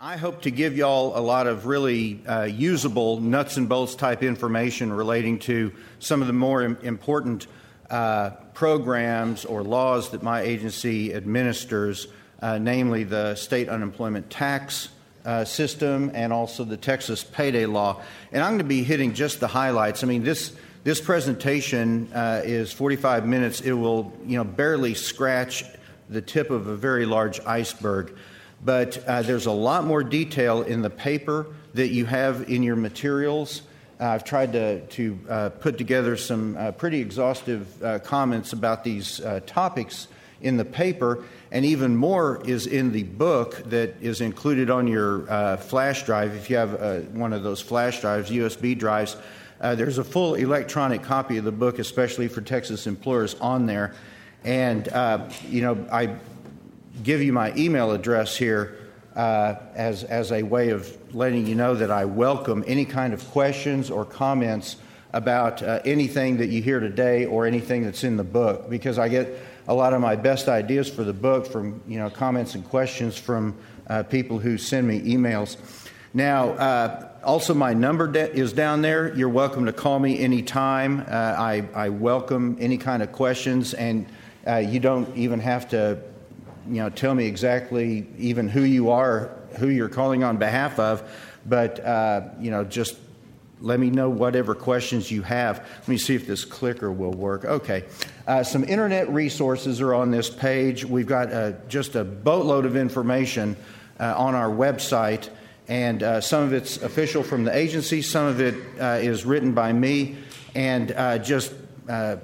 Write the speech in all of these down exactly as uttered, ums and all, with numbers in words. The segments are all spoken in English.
I hope to give y'all a lot of really uh, usable nuts and bolts type information relating to some of the more im- important uh, programs or laws that my agency administers, uh, namely the state unemployment tax uh, system and also the Texas payday law. And I'm going to be hitting just the highlights. I mean, this this presentation uh, is forty-five minutes. It will, you know, barely scratch the tip of a very large iceberg. But uh, there's a lot more detail in the paper that you have in your materials. Uh, I've tried to, to uh, put together some uh, pretty exhaustive uh, comments about these uh, topics in the paper, and even more is in the book that is included on your uh, flash drive. If you have uh, one of those flash drives, U S B drives, uh, there's a full electronic copy of the book, especially for Texas employers, on there. And, uh, you know, I give you my email address here uh, as as a way of letting you know that I welcome any kind of questions or comments about uh, anything that you hear today or anything that's in the book, because I get a lot of my best ideas for the book from, you know, comments and questions from uh, people who send me emails. Now, uh, also my number de- is down there. You're welcome to call me anytime. Uh, I, I welcome any kind of questions, and uh, you don't even have to you know, tell me exactly even who you are, who you're calling on behalf of, but, uh, you know, just let me know whatever questions you have. Let me see if this clicker will work. Okay. Uh, some internet resources are on this page. We've got uh, just a boatload of information uh, on our website, and uh, some of it's official from the agency, some of it uh, is written by me, and uh, just uh,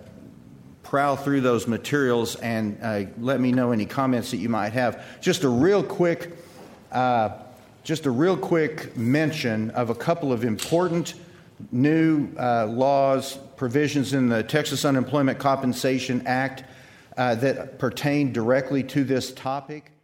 prowl through those materials and uh, let me know any comments that you might have. Just a real quick, uh, just a real quick mention of a couple of important new uh, laws, provisions in the Texas Unemployment Compensation Act uh, that pertain directly to this topic.